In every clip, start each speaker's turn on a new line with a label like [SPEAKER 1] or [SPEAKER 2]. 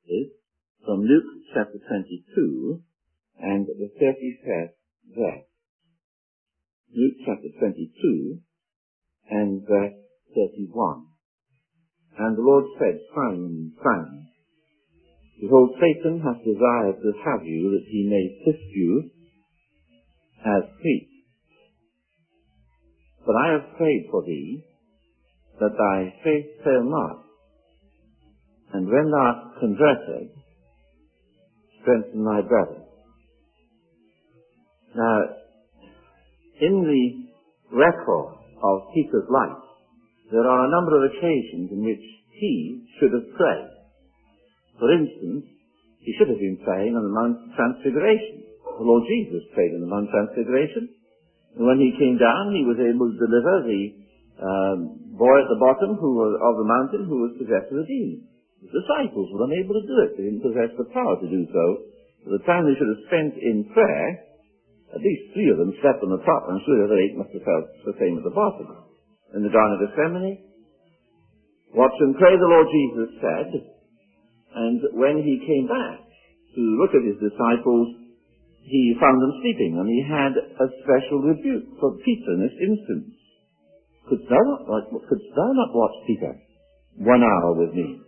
[SPEAKER 1] verses from Luke chapter 22 and the 31st verse. Luke chapter 22 and verse 31. And the Lord said, Simon, Simon, behold, Satan hath desired to have you, that he may sift you as wheat. But I have prayed for thee, that thy faith fail not. And when thou art converted, strengthen thy brethren. Now, in the record of Peter's life, there are a number of occasions in which he should have prayed. For instance, he should have been praying on the Mount Transfiguration. The Lord Jesus prayed on the Mount Transfiguration. And when he came down, he was able to deliver the boy at the bottom of the mountain who was possessed with a demon. The disciples were unable to do it. They didn't possess the power to do so. For the time they should have spent in prayer, at least 3 of them slept on the top, and I'm sure the other 8 must have felt the same at the bottom. In the Garden of Gethsemane, watch and pray, the Lord Jesus said, and when he came back to look at his disciples, he found them sleeping, and he had a special rebuke for Peter in this instance. Couldst thou not watch, Peter, 1 hour with me?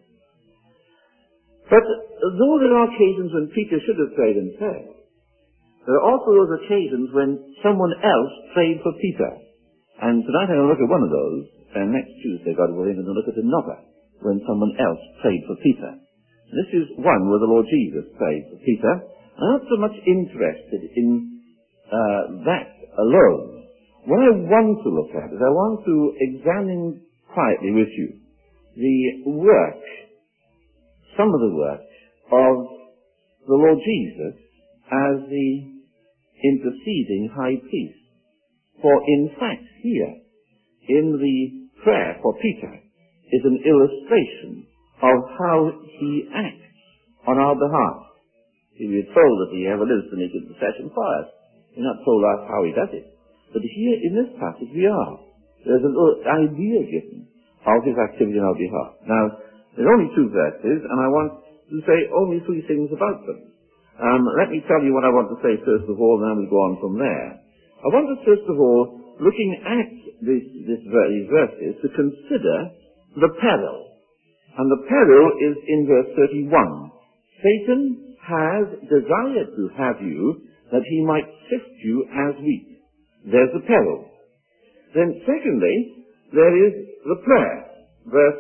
[SPEAKER 1] But though there are occasions when Peter should have prayed in prayer, there are also those occasions when someone else prayed for Peter. And tonight I'm going to look at one of those, and next Tuesday, God willing, I'm going to look at another, when someone else prayed for Peter. This is one where the Lord Jesus prayed for Peter. I'm not so much interested in that alone. What I want to look at is I want to examine quietly with you the work, some of the work of the Lord Jesus as the interceding high priest. For in fact here, in the prayer for Peter, is an illustration of how he acts on our behalf. We are told that he ever lives to make intercession for us. We're not told us how he does it. But here in this passage we are. There's an idea given of his activity on our behalf. Now, there are only 2 verses, and I want to say only 3 things about them. Let me tell you what I want to say first of all, and then we'll go on from there. I want to first of all, looking at these verses, to consider the peril. And the peril is in verse 31. Satan has desired to have you, that he might sift you as wheat. There's the peril. Then secondly, there is the prayer. Verse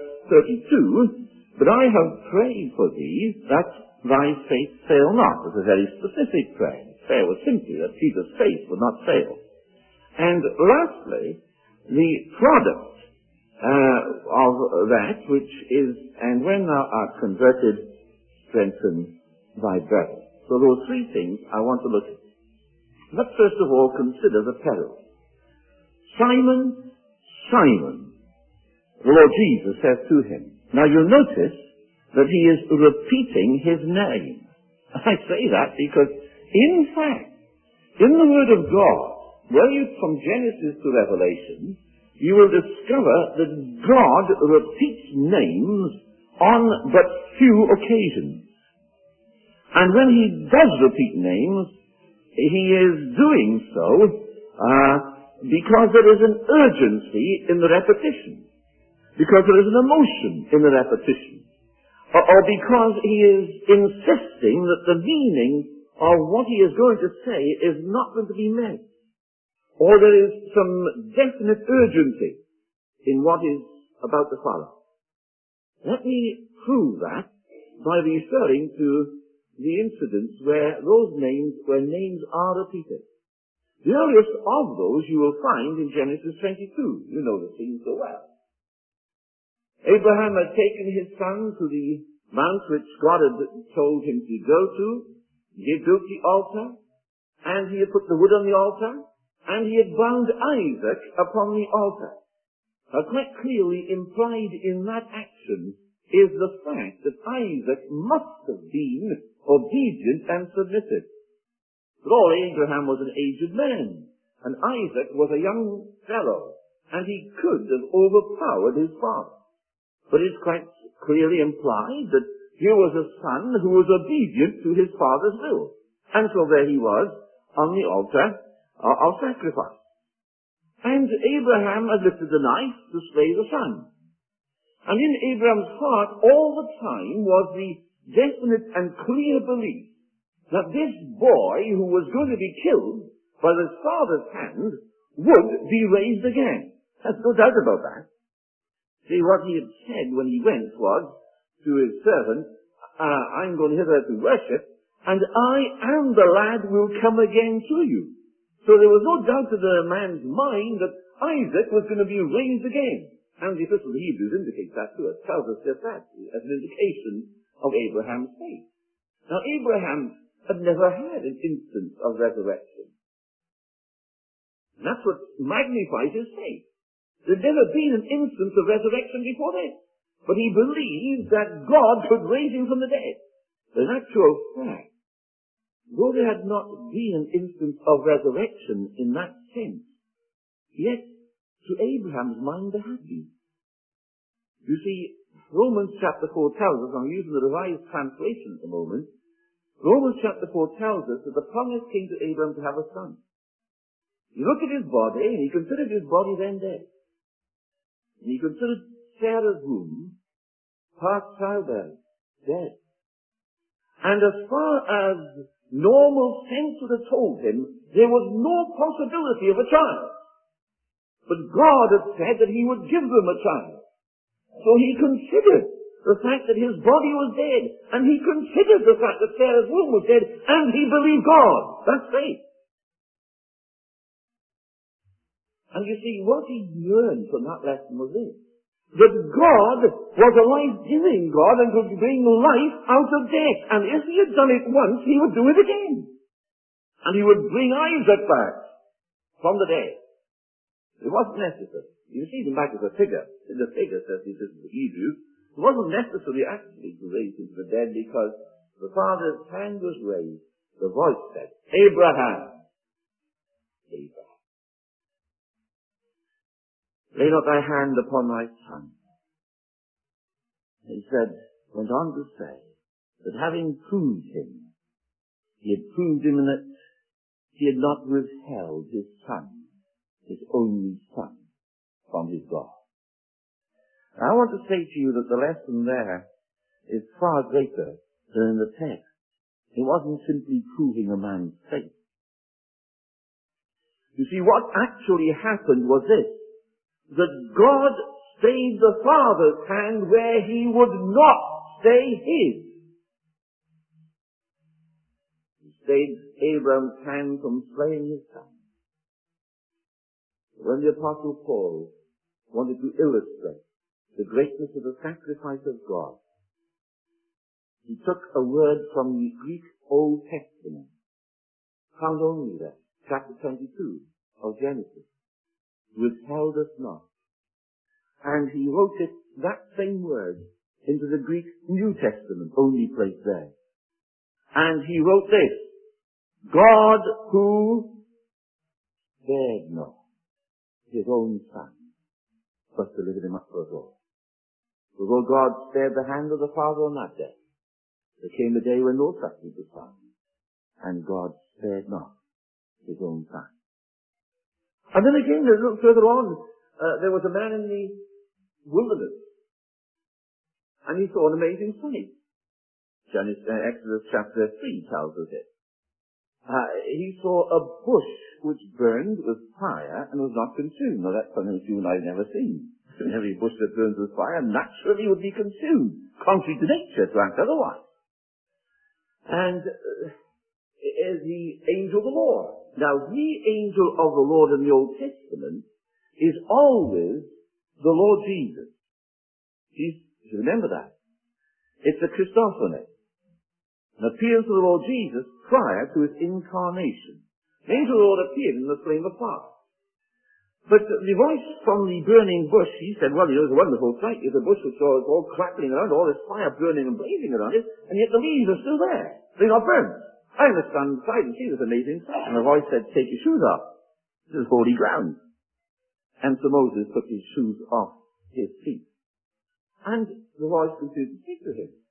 [SPEAKER 1] 32, but I have prayed for thee, that thy faith fail not. It's a very specific prayer. The prayer was simply that Peter's faith would not fail. And lastly, the product of that, which is, and when thou art converted, strengthen thy brethren. So those 3 things I want to look at. Let's first of all consider the peril. Simon, Simon, the Lord Jesus says to him. Now you'll notice that he is repeating his name. I say that because, in fact, in the Word of God, from Genesis to Revelation, you will discover that God repeats names on but few occasions. And when he does repeat names, he is doing so because there is an urgency in the repetition, because there is an emotion in the repetition, or because he is insisting that the meaning of what he is going to say is not going to be met, or there is some definite urgency in what is about to follow. Let me prove that by referring to the incidents where names are repeated. The earliest of those you will find in Genesis 22. You know the scene so well. Abraham had taken his son to the mount which God had told him to go to. He had built the altar, and he had put the wood on the altar, and he had bound Isaac upon the altar. Now, quite clearly implied in that action is the fact that Isaac must have been obedient and submissive. After all, Abraham was an aged man, and Isaac was a young fellow, and he could have overpowered his father. But it's quite clearly implied that Here was a son who was obedient to his father's will. And so there he was on the altar of sacrifice. And Abraham had lifted the knife to slay the son. And in Abraham's heart all the time was the definite and clear belief that this boy who was going to be killed by his father's hand would be raised again. There's no doubt about that. See, what he had said when he went was to his servant, I'm going hither to worship, and I and the lad will come again to you. So there was no doubt in the man's mind that Isaac was going to be raised again. And the Epistle of Hebrews indicates that to us, tells us just that, as an indication of Abraham's faith. Now, Abraham had never had an instance of resurrection. And that's what magnifies his faith. There'd never been an instance of resurrection before this. But he believed that God could raise him from the dead. In actual fact, though there had not been an instance of resurrection in that sense, yet to Abraham's mind there had been. You see, Romans chapter 4 tells us, I'm using the Revised Translation at the moment, Romans chapter 4 tells us that the promise came to Abraham to have a son. He looked at his body, and he considered his body then dead. And he considered Sarah's womb, past childbearing, dead. And as far as normal sense would have told him, there was no possibility of a child. But God had said that he would give them a child. So he considered the fact that his body was dead, and he considered the fact that Sarah's womb was dead, and he believed God. That's faith. And you see, what he learned from that lesson was this: that God was a life-giving God and could bring life out of death. And if he had done it once, he would do it again. And he would bring Isaac back from the dead. It wasn't necessary. You see him back as a figure. In the figure, says the Epistle of Hebrews, it wasn't necessary actually to raise him from the dead, because the father's hand was raised. The voice said, Abraham, Abraham, lay not thy hand upon thy son. He went on to say that having proved him, he had proved him in that he had not withheld his son, his only son, from his God. Now, I want to say to you that the lesson there is far greater than in the text. It wasn't simply proving a man's faith. You see, what actually happened was this: that God stayed the father's hand where he would not stay his. He stayed Abraham's hand from slaying his son. When the Apostle Paul wanted to illustrate the greatness of the sacrifice of God, he took a word from the Greek Old Testament, found only there, chapter 22 of Genesis, withheld us not. And he wrote it, that same word, into the Greek New Testament, only place there. And he wrote this: God who spared not his own son, but delivered him up for us all. For though God spared the hand of the father on that day, there came a day when no suffering was found, and God spared not his own son. And then again, a little further on, there was a man in the wilderness, and he saw an amazing sight. Exodus chapter 3 tells us it. He saw a bush which burned with fire and was not consumed. Now that's something that you and I have never seen. Every bush that burns with fire naturally would be consumed, contrary to nature to act otherwise. And the angel of the Lord. Now, the angel of the Lord in the Old Testament is always the Lord Jesus. You remember that. It's a Christophany. An appearance of the Lord Jesus prior to his incarnation. The angel of the Lord appeared in the flame of fire. But the voice from the burning bush, he said, well, it was a wonderful sight. The bush was all crackling around, all this fire burning and blazing around it, and yet the leaves are still there. They're not burned. I must stand aside and see this amazing sight. And the voice said, take your shoes off. This is holy ground. And so Moses took his shoes off his feet. And the voice continued to speak to him.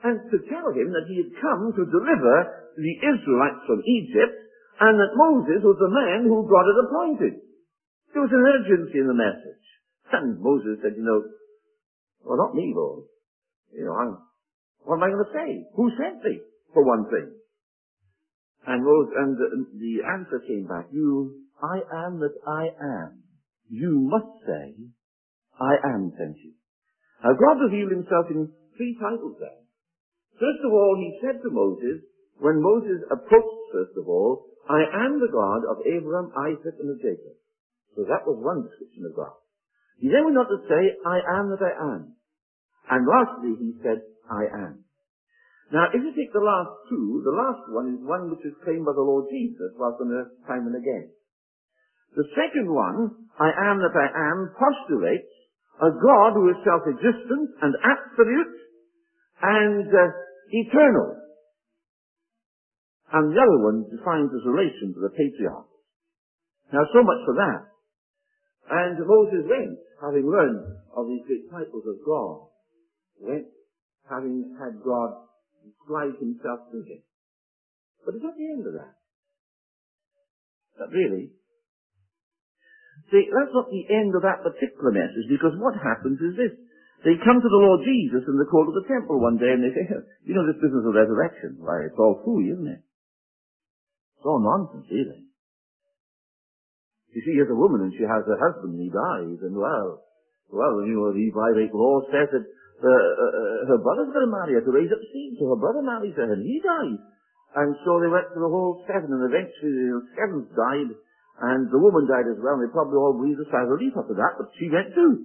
[SPEAKER 1] and to tell him that he had come to deliver the Israelites from Egypt, and that Moses was the man who God had appointed. There was an urgency in the message. And Moses said, well, not me, Lord. What am I going to say? Who sent me, for one thing? And the answer came back, I am that I am. You must say, I am sent you. Now God revealed himself in 3 titles there. First of all, he said to Moses, when Moses approached, first of all, I am the God of Abraham, Isaac, and of Jacob. So that was one description of God. He then went on to say, I am that I am. And lastly, he said, I am. Now, if you take the last 2, the last one is one which is claimed by the Lord Jesus whilst on earth time and again. The second one, I am that I am, postulates a God who is self-existent and absolute and eternal. And the other one defines his relation to the patriarchs. Now, so much for that. And Moses went, having learned of these great titles of God, having had God describe himself to him. But it's not the end of that. Not really. See, that's not the end of that particular message, because what happens is this. They come to the Lord Jesus in the court of the temple one day, and they say, this business of resurrection, why, it's all phooey, isn't it? It's all nonsense, really. You see, here's a woman, and she has a husband, and he dies, and well, the Bible law says that her brother's going to marry her to raise up seed, so her brother marries her, and he dies. And so they went to the whole 7, and eventually the 7th died, and the woman died as well, and they probably all breathed a sigh of relief after that, but she went too.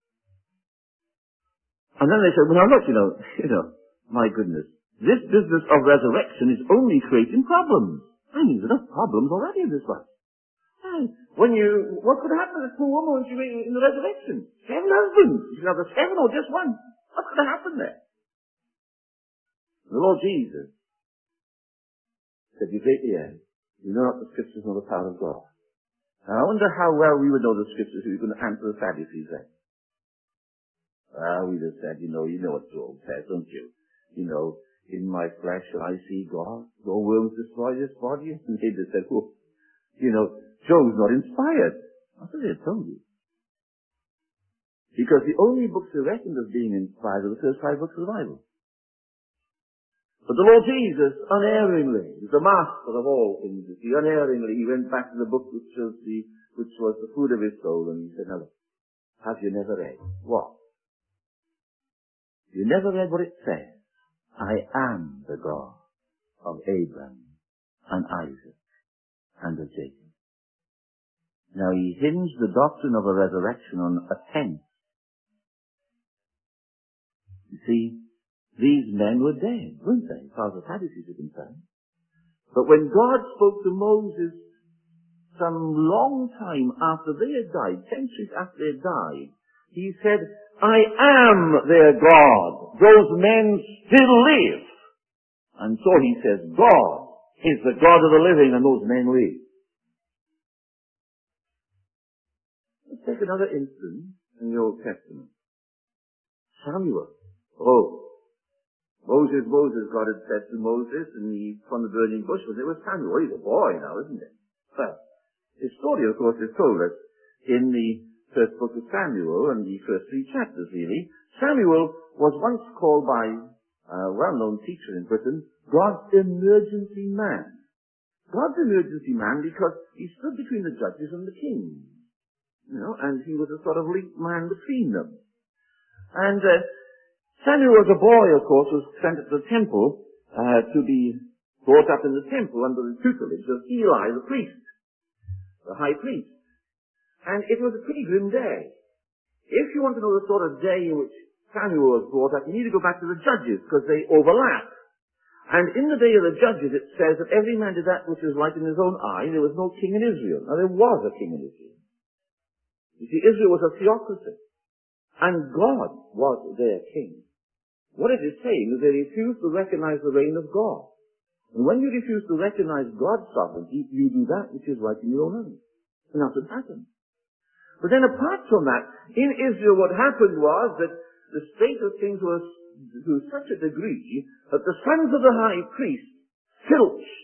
[SPEAKER 1] And then they said, well, look, my goodness, this business of resurrection is only creating problems. There's enough problems already in this life. What could happen to this poor woman when she was in the resurrection? 7 husbands. She could have the 7 or just one. What could have happened there? The Lord Jesus said, you greatly err. You know not the Scriptures nor the power of God. Now, I wonder how well we would know the Scriptures if we were going to answer the Sadducees then. We'd have said, you know what Job says, don't you? In my flesh shall I see God. No worms destroy this body. And they'd have said, Job's not inspired. That's what they told you. Because the only books they reckoned as being inspired are the first 5 books of the Bible. But the Lord Jesus, unerringly, is the master of all things. Unerringly, he went back to the book which was the food of his soul, and he said, now, have you never read? What? You never read what it says? I am the God of Abraham and Isaac and of Jacob. Now he hinged the doctrine of a resurrection on a tense. You see, these men were dead, weren't they, as far as the Sadducees are concerned? But when God spoke to Moses some long time after they had died, centuries after they had died, he said, I am their God. Those men still live. And so he says, God is the God of the living, and those men live. Let's take another instance in the Old Testament. Samuel. Moses, God had said to Moses, and he from the burning bush, it was Samuel. He's a boy now, isn't it? Well, his story, of course, is told us in the first book of Samuel, and the first 3 chapters, really. Samuel was once called by a well-known teacher in Britain, God's emergency man. God's emergency man because he stood between the judges and the king. And he was a sort of linked man between them. And Samuel was a boy, of course, was sent to the temple to be brought up in the temple under the tutelage of Eli, the priest, the high priest. And it was a pretty grim day. If you want to know the sort of day in which Samuel was brought up, you need to go back to the judges, because they overlap. And in the day of the judges, it says that every man did that which was right in his own eye. There was no king in Israel. Now, there was a king in Israel. You see, Israel was a theocracy. And God was their king. What it is saying is they refused to recognize the reign of God. And when you refuse to recognize God's sovereignty, you do that which is right in your own eyes. And that's what happened. But then apart from that, in Israel what happened was that the state of things was to such a degree that the sons of the high priest filched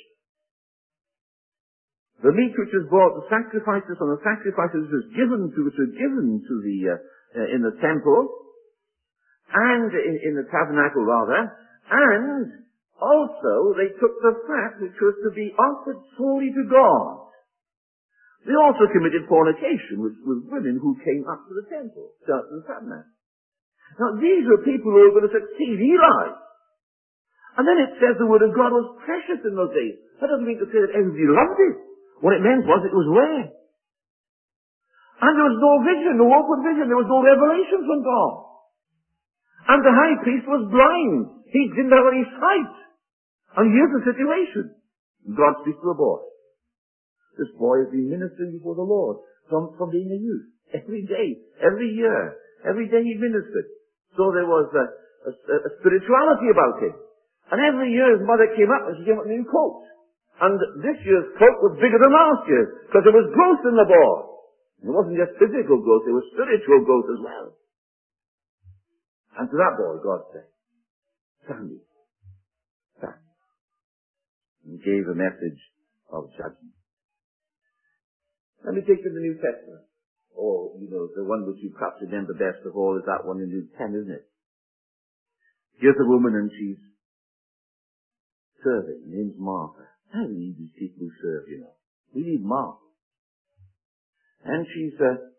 [SPEAKER 1] the meat which was brought, the sacrifices, and the sacrifices which were given to the in the temple and in the tabernacle rather, and also they took the fat which was to be offered solely to God. They also committed fornication with women who came up to the temple, to the tabernacle. Now these were people who were going to succeed Eli. And then it says the word of God was precious in those days. That doesn't mean to say that everybody loved it. What it meant was it was rare. And there was no vision, no open vision, there was no revelation from God. And the high priest was blind. He didn't have any sight. And here's the situation. God speaks to a boy. This boy has been ministering before the Lord from being a youth. Every day, every year, every day he ministered. So there was a spirituality about him. And every year his mother came up and she gave him a new coat. And this year's coat was bigger than last year's, because there was growth in the boy. It wasn't just physical growth, it was spiritual growth as well. And to that boy, God said, Stand. And gave a message of judgment. Let me take to the New Testament. Oh, the one which you perhaps remember best of all is that one in Luke 10, isn't it? Here's a woman and she's serving. Her name's Martha. I need these people who serve, We need Martha. And she's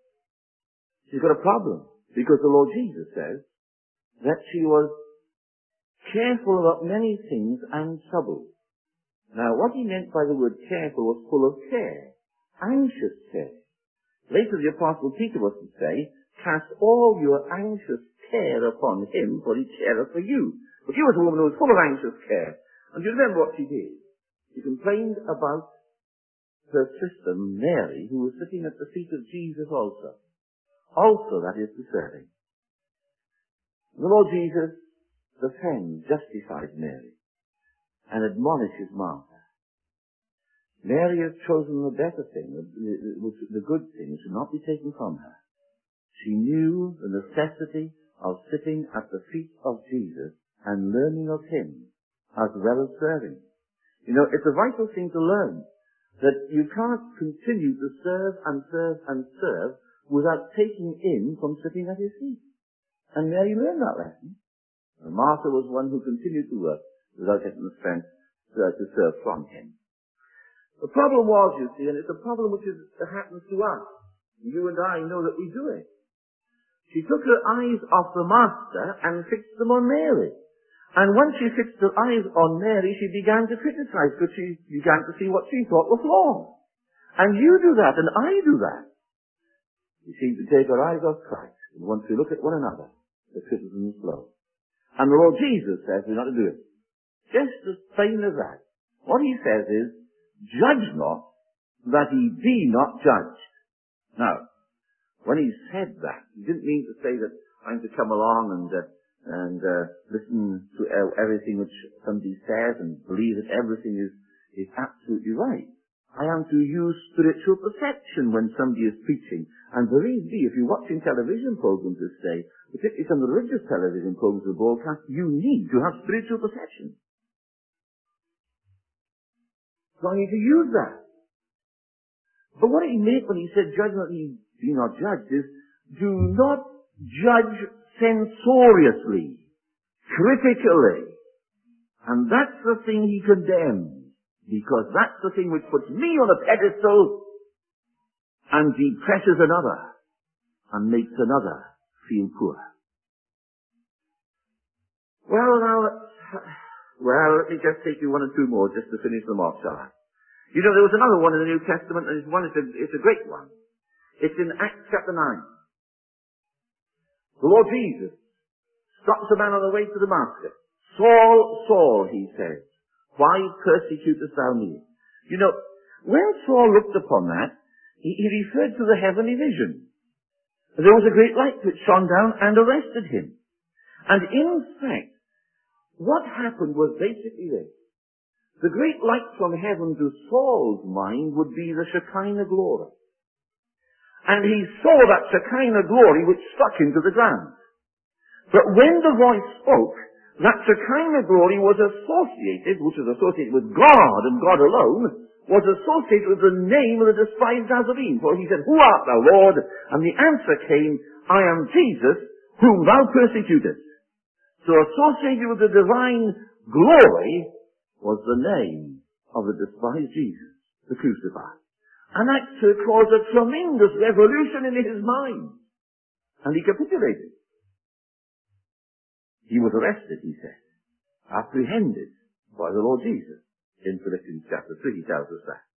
[SPEAKER 1] got a problem because the Lord Jesus says that she was careful about many things and troubled. Now, what he meant by the word careful was full of care, anxious care. Later the Apostle Peter was to say, cast all your anxious care upon him, for he careth for you. But she was a woman who was full of anxious care. And you remember what she did? She complained about her sister Mary, who was sitting at the feet of Jesus also. Also, that is to say, the Lord Jesus defends, justifies Mary, and admonishes Martha. Mary has chosen the better thing, the good thing should not be taken from her. She knew the necessity of sitting at the feet of Jesus and learning of him, as well as serving. It's a vital thing to learn that you can't continue to serve and serve and serve without taking in from sitting at his feet. And Mary learned that lesson. And Martha was one who continued to work without getting the strength to serve from him. The problem was, you see, and it's a problem which happens to us. You and I know that we do it. She took her eyes off the Master and fixed them on Mary. And once she fixed her eyes on Mary, she began to criticize, because she began to see what she thought was wrong. And you do that, and I do that. We seem to take our eyes off Christ, and once we look at one another, the criticism flows. And the Lord Jesus says we're not to do it. Just as plain as that. What he says is, judge not, that ye be not judged. Now, when he said that, he didn't mean to say that I'm to come along and listen to everything which somebody says and believe that everything is absolutely right. I am to use spiritual perception when somebody is preaching. And believe me, if you're watching television programs this day, particularly some of the religious television programs that broadcast, you need to have spiritual perception. So I need to use that. But what he meant when he said, judge not ye be not judged, is do not judge censoriously, critically. And that's the thing he condemns, because that's the thing which puts me on a pedestal and depresses another and makes another feel poor. Well, let me just take you one or two more just to finish them off, shall I? There was another one in the New Testament, and it's a great one. It's in Acts chapter 9. The Lord Jesus stops a man on the way to Damascus. Saul, Saul, he says, why persecutest thou me? When Saul looked upon that, he referred to the heavenly vision. There was a great light which shone down and arrested him. And in fact, what happened was basically this. The great light from heaven to Saul's mind would be the Shekinah glory. And he saw that Shekinah glory which struck him to the ground. But when the voice spoke, that Shekinah glory was associated, which was associated with God and God alone, was associated with the name of the despised Nazarene. For he said, "Who art thou, Lord?" And the answer came, "I am Jesus, whom thou persecutest." So associated with the divine glory was the name of the despised Jesus, the crucified. And that caused a tremendous revolution in his mind. And he capitulated. He was arrested, he said, apprehended by the Lord Jesus. In Philippians chapter 3, he tells us that.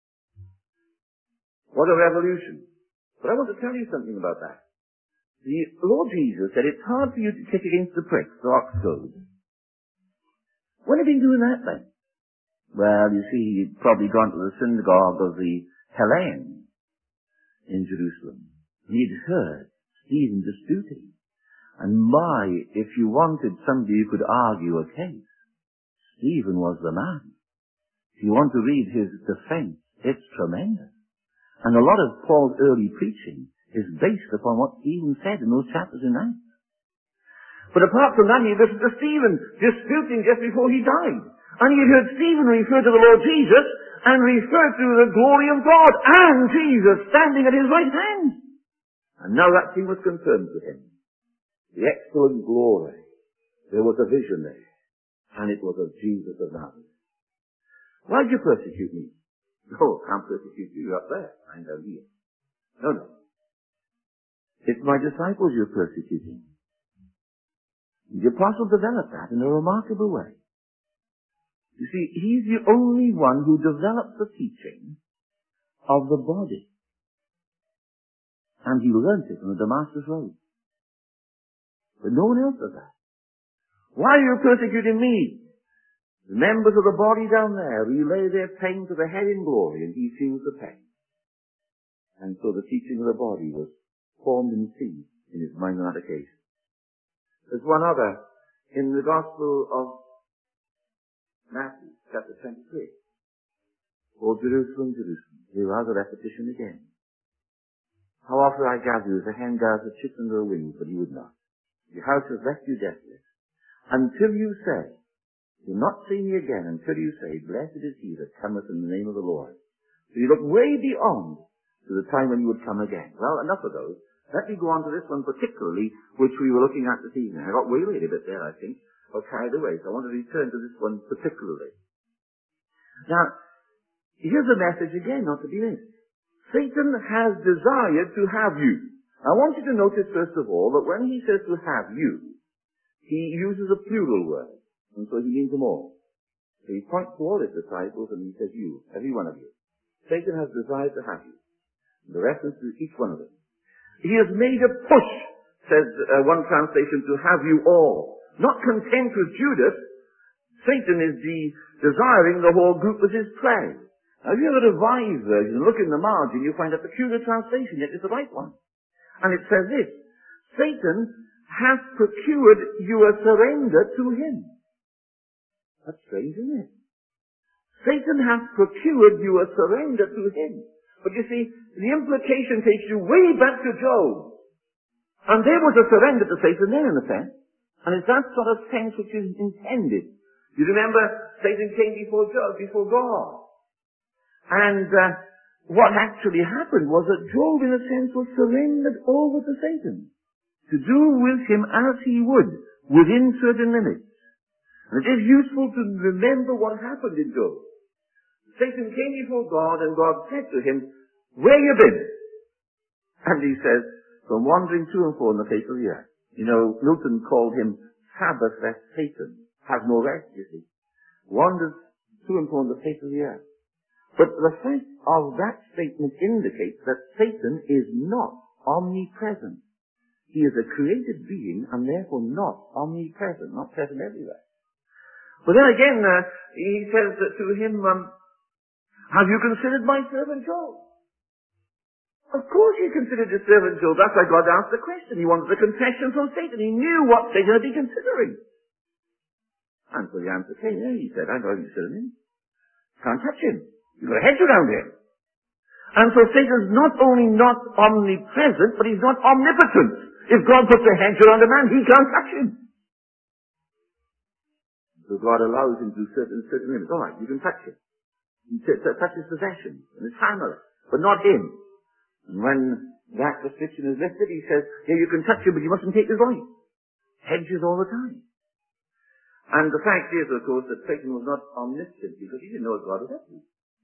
[SPEAKER 1] What a revolution. But I want to tell you something about that. The Lord Jesus said it's hard for you to kick against the pricks, the ox goad. When had he been doing that then? Well, you see, he'd probably gone to the synagogue of the Hellenes in Jerusalem. And he'd heard Stephen disputing. And if you wanted somebody who could argue a case, Stephen was the man. If you want to read his defense, it's tremendous. And a lot of Paul's early preaching is based upon what Stephen said in those chapters in Acts. But apart from that, he listened to Stephen disputing just before he died. And he heard Stephen refer to the Lord Jesus and refer to the glory of God and Jesus standing at his right hand. And now that thing was confirmed to him. The excellent glory. There was a vision there. And it was of Jesus of Nazareth. Why did you persecute me? No, I can't persecute you. You're up there. I'm down here. No. It's my disciples you're persecuting. The apostle developed that in a remarkable way. You see, he's the only one who developed the teaching of the body. And he learnt it on the Damascus Road. But no one else does that. Why are you persecuting me? The members of the body down there relay their pain to the head in glory, and he feels the pain. And so the teaching of the body was formed in seed in his mind on that occasion. There's one other in the Gospel of Matthew, chapter 23. "O Jerusalem, Jerusalem," here are the repetition again. "How often I gather you as a hen gathers a chick under her wings, but you would not. Your house has left you desolate. Until you say, you'll not see me again until you say, blessed is he that cometh in the name of the Lord." So you look way beyond to the time when you would come again. Well, enough of those. Let me go on to this one particularly, which we were looking at this evening. I got waylaid a bit there, I think, or carried away, so I want to return to this one particularly. Now, here's a message again, not to be missed. Satan has desired to have you. I want you to notice, first of all, that when he says to have you, he uses a plural word, and so he means them all. So he points to all his disciples and he says you, every one of you. Satan has desired to have you. And the reference is each one of them. He has made a push, says one translation, to have you all. Not content with Judas, Satan is desiring the whole group as his prey. Now, if you have a revised version and look in the margin, you find a peculiar translation, yet it's the right one. And it says this: Satan hath procured you a surrender to him. That's strange, isn't it? Satan hath procured you a surrender to him. But you see, the implication takes you way back to Job. And there was a surrender to Satan there, in a sense. And it's that sort of sense which is intended. You remember, Satan came before Job, before God. And what actually happened was that Job, in a sense, was surrendered over to Satan, to do with him as he would, within certain limits. And it is useful to remember what happened in Job. Satan came before God, and God said to him, where you been? And he says, from wandering to and fro on the face of the earth. You know, Milton called him Sabbath-less Satan. Has no rest, you see. Wanders to and fro on the face of the earth. But the fact of that statement indicates that Satan is not omnipresent. He is a created being and therefore not omnipresent, not present everywhere. But then again, he says to him, have you considered my servant Job? Of course he considered his servant Job. That's why God asked the question. He wanted a confession from Satan. He knew what Satan had been considering. And so the answer came. Yeah, he said, I know you consider him. Can't touch him. You've got a hedge around him. And so Satan's not only not omnipresent, but he's not omnipotent. If God puts a hedge around a man, he can't touch him. So God allows him to do certain limits. All right, you can touch him. You can touch his possessions and his family, but not him. And when that restriction is lifted, he says, yeah, you can touch him, but you mustn't take his life. Hedges all the time. And the fact is, of course, that Satan was not omniscient because he didn't know what God was up to.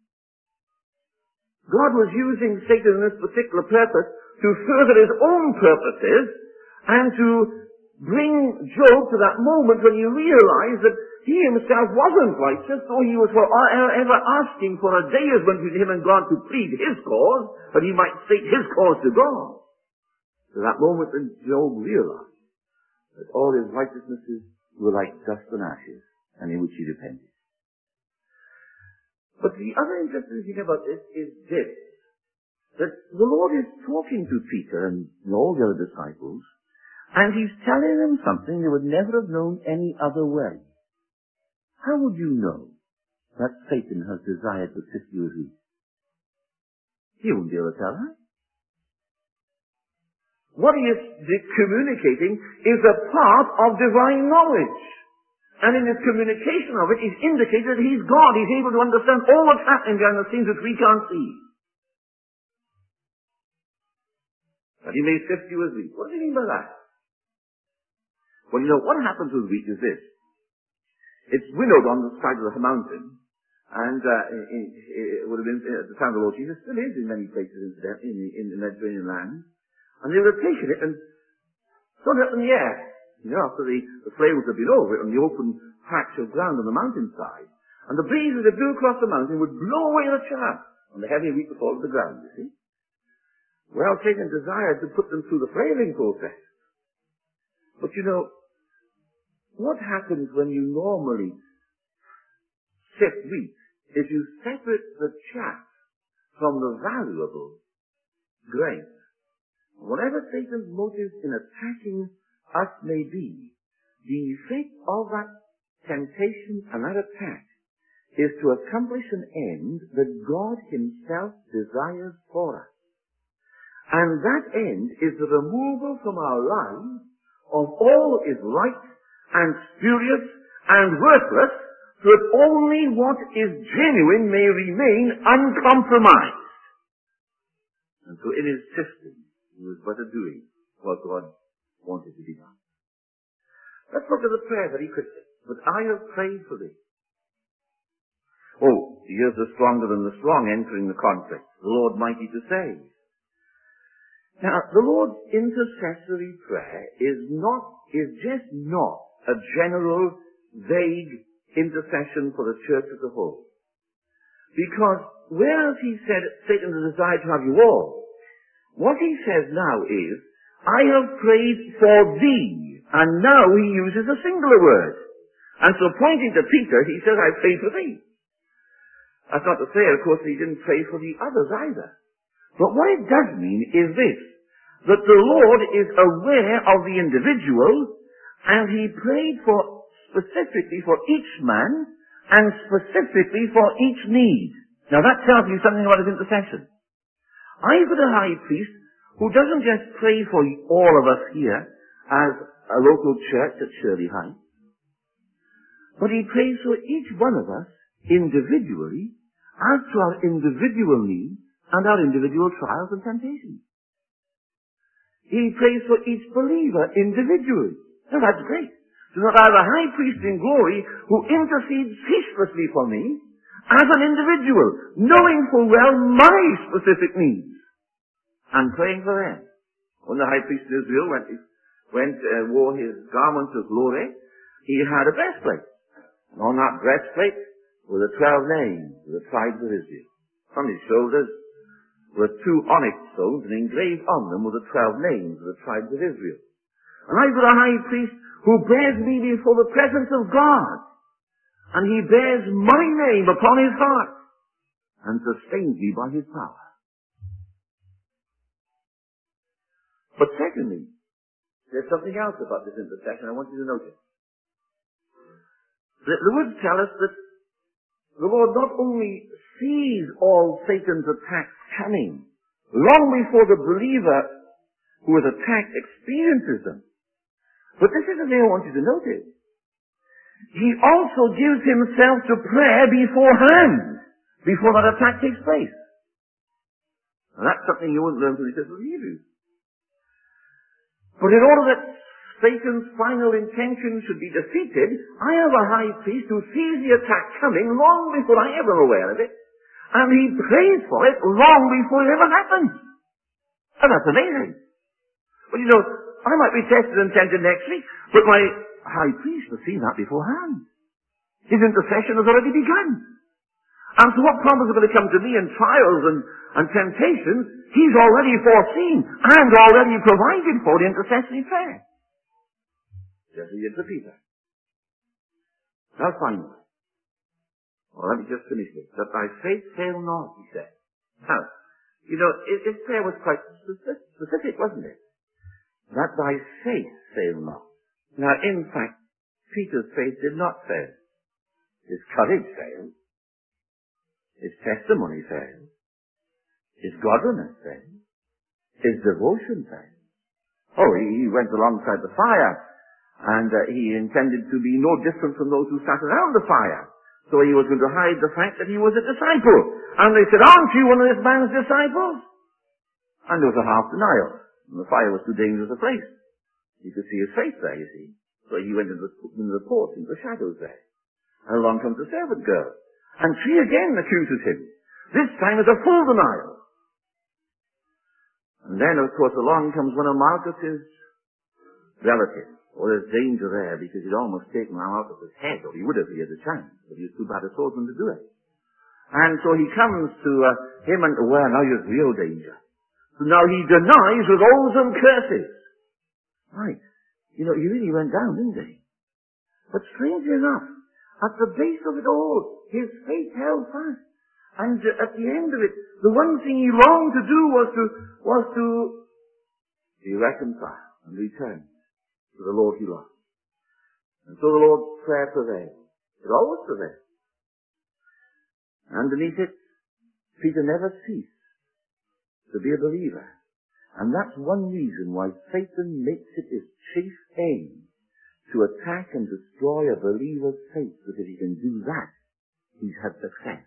[SPEAKER 1] God was using Satan in this particular purpose to further his own purposes and to bring Job to that moment when he realized that he himself wasn't righteous, though he was forever asking for a day as went between him and God to plead his cause, that he might state his cause to God. To that moment when Job realized that all his righteousnesses were like dust and ashes, and in which he depended. But the other interesting thing about this is this, that the Lord is talking to Peter and all the other disciples, and he's telling them something they would never have known any other way. How would you know that Satan has desired to sift you as wheat? He wouldn't be able to tell that. What he is communicating is a part of divine knowledge. And in his communication of it, he's indicated that he's God. He's able to understand all that's happening behind the scenes that we can't see. But he may sift you as wheat. What does he mean by that? Well, you know, what happens with wheat is this. It's winnowed on the side of the mountain, and it would have been at the time of the Lord Jesus, still is in many places in the Mediterranean land, and they would have taken it and thrown it up in the air, you know, after the flames had been over it on the open patch of ground on the mountainside, and the breezes that blew across the mountain would blow away the chaff, and the heavy wheat would fall to the ground, you see. Well, Satan desired to put them through the flaming process. But you know, what happens when you normally sift wheat is you separate the chaff from the valuable grain. Whatever Satan's motive in attacking us may be, the effect of that temptation and that attack is to accomplish an end that God himself desires for us. And that end is the removal from our lives of all that is light and spurious and worthless, so that only what is genuine may remain uncompromised. And so in his system, he was but doing what God wanted to be done. Let's look at the prayer that he could say. But I have prayed for thee. Oh, here's the stronger than the strong entering the conflict. The Lord mighty to save. Now, the Lord's intercessory prayer is just not a general, vague intercession for the church as a whole. Because whereas he said Satan has desired to have you all, what he says now is, I have prayed for thee. And now he uses a singular word. And so pointing to Peter, he says, I prayed for thee. That's not to say, of course, he didn't pray for the others either. But what it does mean is this, that the Lord is aware of the individual, and he prayed specifically for each man, and specifically for each need. Now that tells you something about his intercession. I've got a high priest who doesn't just pray for all of us here as a local church at Shirley Heights, but he prays for each one of us individually as to our individual needs and our individual trials and temptations. He prays for each believer individually. Now that's great. So that I have a high priest in glory who intercedes ceaselessly for me as an individual, knowing full well my specific needs and praying for them. When the high priest in Israel wore his garments of glory, he had a breastplate. And on that breastplate were the 12 names of the tribes of Israel. On his shoulders were 2 onyx stones, and engraved on them were the 12 names of the tribes of Israel. And I've got a high priest who bears me before the presence of God, and he bears my name upon his heart, and sustains me by his power. But secondly, there's something else about this intercession I want you to notice. The words tell us that the Lord not only sees all Satan's attacks coming, long before the believer who is attacked experiences them, but this is the thing I want you to notice. he also gives himself to prayer beforehand, before that attack takes place. And that's something you wouldn't learn from the Epistle of Hebrews. But in order that Satan's final intention should be defeated, I have a high priest who sees the attack coming long before I ever aware of it, and he prays for it long before it ever happens. And that's amazing. But you know, I might be tested and tempted next week, but my high priest has seen that beforehand. His intercession has already begun. And so what problems are going to come to me in trials and temptations, he's already foreseen and already provided for the intercessory prayer. Just as he did for Peter. Now finally, well, let me just finish this. That thy faith fail not, he said. Now, you know, his prayer was quite specific, wasn't it? That thy faith fail not. Now, in fact, Peter's faith did not fail. His courage failed. His testimony failed. His godliness failed. His devotion failed. Oh, he went alongside the fire, and he intended to be no different from those who sat around the fire. So he was going to hide the fact that he was a disciple. And they said, aren't you one of this man's disciples? And there was a half denial. And the fire was too dangerous a place. You could see his face there, you see. So he went into the porch, into the shadows there. And along comes the servant girl. And she again accuses him. This time it's a full denial. And then, of course, along comes one of Malchus's relatives. Well, there's danger there because he'd almost taken Malchus's head, or he would have if he had the chance, but he was too bad a swordsman to do it. And so he comes to him and, well, now there's real danger. So now he denies with oaths and curses. Right. You know, he really went down, didn't he? But strangely enough, at the base of it all, his faith held fast. And at the end of it, the one thing he longed to do was to be reconciled and return to the Lord he loved. And so the Lord's prayer prevailed. It always prevailed. Underneath it, Peter never ceased to be a believer. And that's one reason why Satan makes it his chief aim to attack and destroy a believer's faith, because if he can do that, he's had success.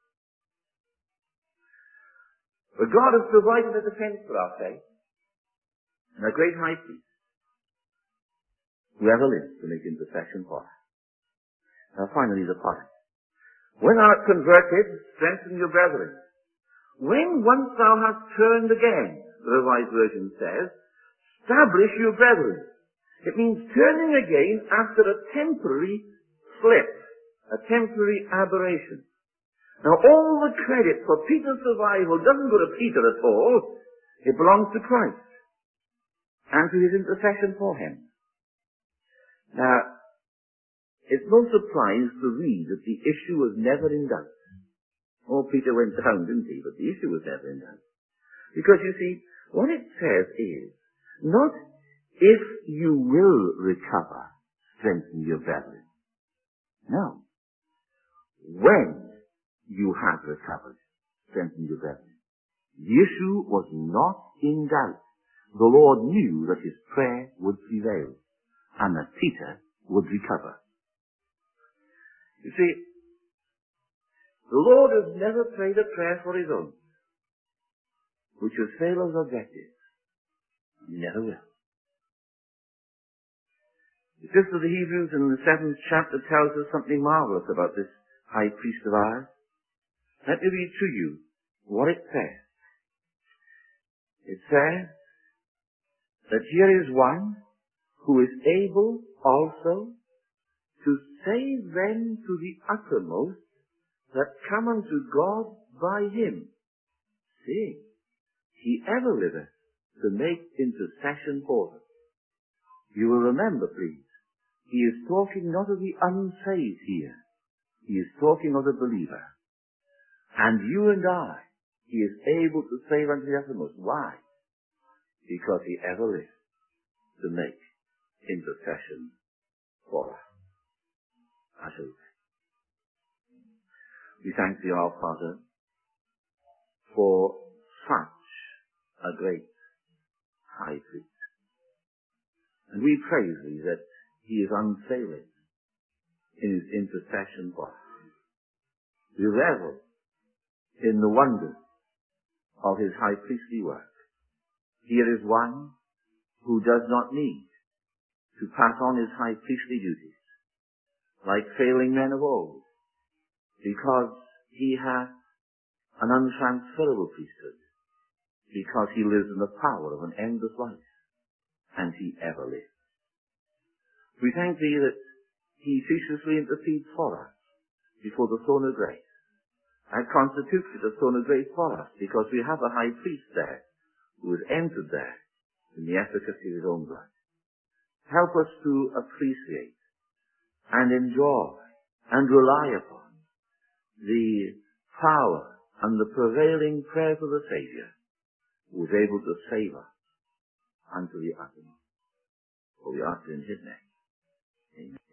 [SPEAKER 1] But God has provided a defense for our faith, and a great high priest, whoever lives to make intercession for us. Now finally the point. When thou art converted, strengthen your brethren. When once thou hast turned again, the Revised Version says, establish your brethren. It means turning again after a temporary slip, a temporary aberration. Now all the credit for Peter's survival doesn't go to Peter at all. It belongs to Christ and to his intercession for him. Now, it's no surprise to read that the issue was never in doubt. Oh, Peter went down, didn't he? But the issue was never in doubt. Because you see, what it says is, not if you will recover, strengthen your brethren. No. When you have recovered, strengthen your brethren. The issue was not in doubt. The Lord knew that his prayer would prevail, and that Peter would recover. You see, the Lord has never prayed a prayer for his own which will fail his objective. He never will. The Epistle of the Hebrews in the 7th chapter tells us something marvelous about this high priest of ours. Let me read to you what it says. It says that here is one who is able also to save them to the uttermost that come unto God by him, seeing he ever liveth to make intercession for them. You will remember, please, he is talking not of the unsaved here. He is talking of the believer. And you and I, he is able to save unto the uttermost. Why? Because he ever lives to make intercession for us. I shall say. We thank thee, our Father, for such a great high priest. And we praise thee that he is unfailing in his intercession for us. We revel in the wonders of his high priestly work. Here is one who does not need to pass on his high priestly duties like failing men of old, because he has an untransferable priesthood, because he lives in the power of an endless life, and he ever lives. We thank thee that he ceaselessly intercedes for us before the throne of grace, and constituted the throne of grace for us, because we have a high priest there who has entered there in the efficacy of his own blood. Help us to appreciate and enjoy and rely upon the power and the prevailing prayers of the Saviour, who is able to save us unto the uttermost. For we ask in his name. Amen.